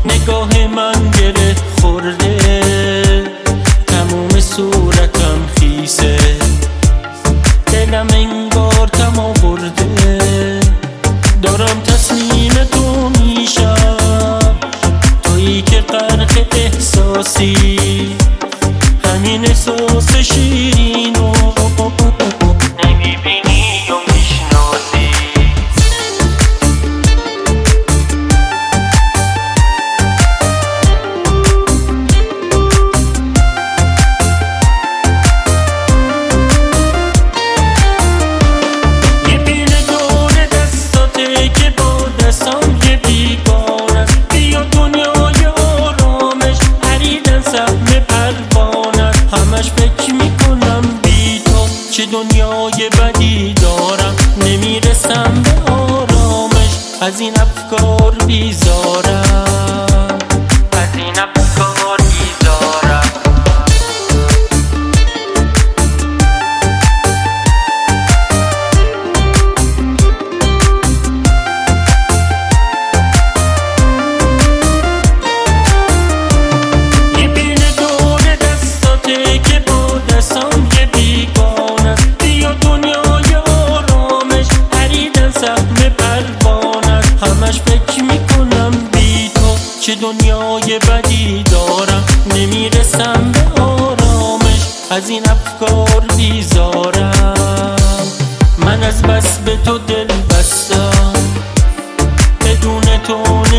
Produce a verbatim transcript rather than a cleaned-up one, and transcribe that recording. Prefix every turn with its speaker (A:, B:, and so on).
A: نگاه من گره خورده، تموم صورتم خیسه، دلم انگار تم آورده، دارم تسلیم تو میشم، تویی که غرق احساسی، همین احساس شیرینو نمیبینی و میشناسی. یه پیل دور دستاته که با دستام یه بیگانه است، بیا دنیای آرامش پریدن سهم پروانه است، همش فکر میکنم بی تو چه دنیای بدی دارم، نمیرسم به آرامش، از این افکار بیزارم، از این افکار بیزارم. یه پیل دور دستاته که با دستام یه بیگانه است، بیا دنیای آرامش پریدن سهم پروانه است، همش فکر میکنم بی تو چه دنیای بدی دارم، نمیرسم به آرامش، از این افکار بیزارم. من از بس به تو دل بستم، بدون تو